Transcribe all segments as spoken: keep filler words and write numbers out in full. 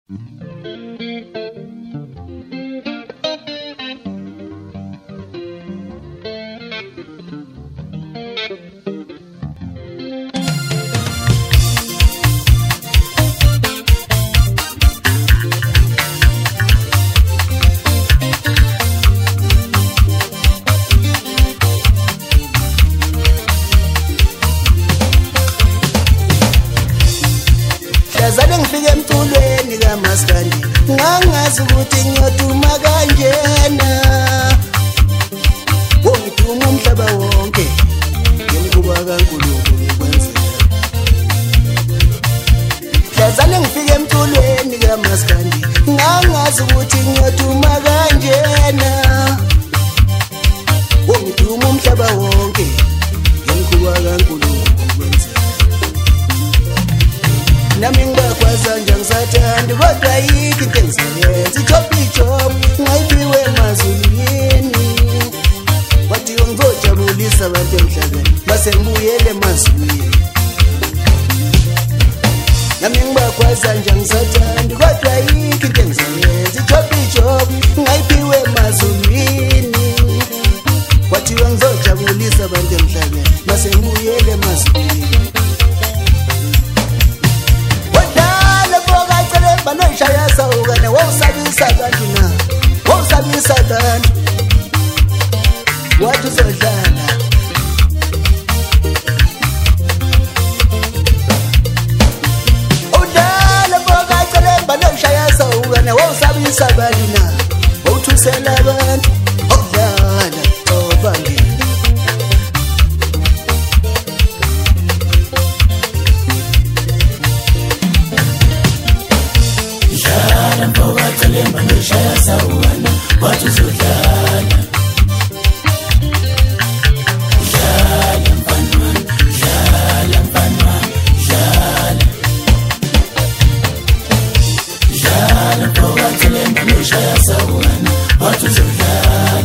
Yazale ngifike emculweni kaMaskandi ngangazi ukuthi ngiyoduma kanjena wongiduma umhlaba wonke ngimkuba kaNkulunkulu kwenzela Yazale ngifike emculweni kaMaskandi ngangazi ukuthi ngiyoduma kanjena wongiduma umhlaba wonke ngimkuba kaNkulunkulu kwenzela Nami ngibakwaza nje ngisathanda kodwa yiki into engisebenza ijob ijob ngayibiwe emazulwini wathi ngizojabulisa abantu emhlabeni base ngibuyele emazulwini Nami ngibakwaza nje ngisathanda kodwa yiki into engisebenza ijob ijob ngayibiwe emazulwini wathi ngizojabulisa abantu emhlabeni base ngibuyele emazulwini Banoyishaya sawukane wawusabisa abantu na wawusabisa abantu wathi uzodlala udala bokacele banoyishaya sawukane wawusabisa abantu na wawuthusela abantu udlala obangela Lemba nishaya sawana watu zodlala Jala mfanwan Jala mfanwan Jala Jala mfawati lemba nishaya sawana watu zodlala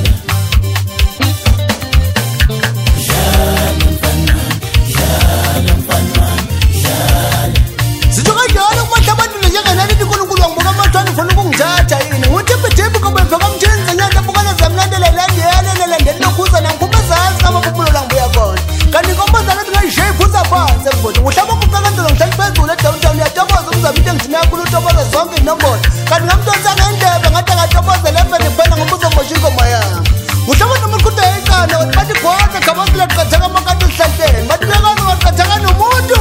Jala mfanwan Jala mfanwan Jala Zijoka jala kumatabani nijanga nani nikulunkulu wangu Matwani funu kungithatha yini nguthipe thipe kobemva kamthenza nyanda bukana zamlandela landela landela kuza nangikhumba zazi kababubulo langibuya khona kanti kombaza lethi ngayishape uza phansi emfoti uhlaba kuqakandela ngihlala phezulu edowntown yatoboza umzaba into engithina kulo utoboza zonke inombolo kanti ngamdonsa ngendebe ngathi akatoboza lefa ndiphela ngombuzo mosha ingoma yami uhlaba nomqhudo eqana bathi khona khabazile qhathaka amakati esihlahleni bathi bekani waqhathaka nomuntu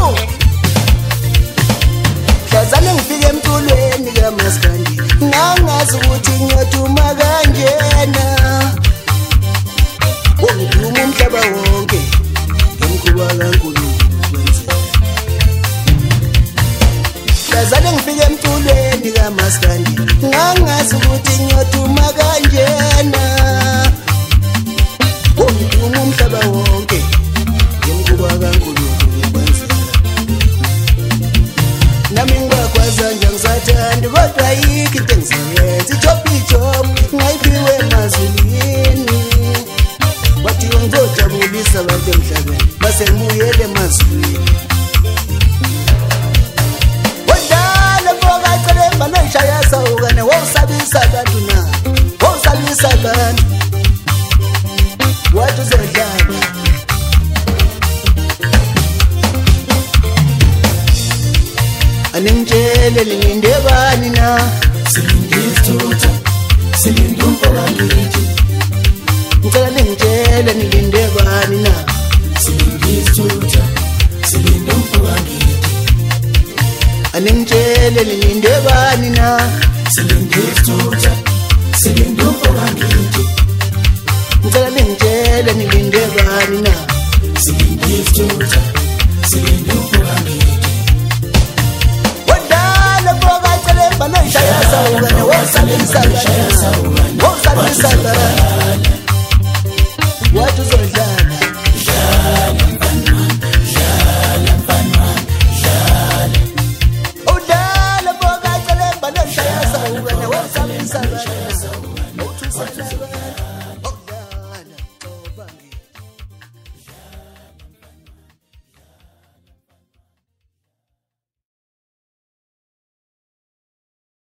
Yazale ngifike emculweni kaMaskandi ngangazi ukuthi ngiyoduma kanjena wongiduma umhlaba wonke ngimkuba kaNkulunkulu kwenzela Yazale ngifike emculweni kaMaskandi ngangazi ukuthi ngiyoduma kanjena wongiduma umhlaba wonke ngimkuba kaNkulunkulu kwenzela Nami ngibakwaza nje ngisathanda kodwa yiki into engisebenza ijob ijob ngayibiwe emazulwini wathi ngizojabulisa abantu emhlabeni base ngibuyele emazulwini Wadala bokacele banoyishaya sawukane wawusabisa abantu na wawusabisa abantu wathi uzodlala Aningitshele linginde bani na silindisithuta silindumpo wangithi Ngicela ningitshele nilinde bani na silindisithuta silindumpo wangithi Aningitshele linginde bani na silindisithuta silindumpo wangithi Ngicela ningitshele nilinde bani na silindisithuta silindumpo wangithi Banoyishaya sawukane wawusabisa abantu wawusabisa abantu wathi uzodlala Jala mfanwan Jala mfanwan Jala Udala bokacele banoyishaya sawukane wawusabisa abantu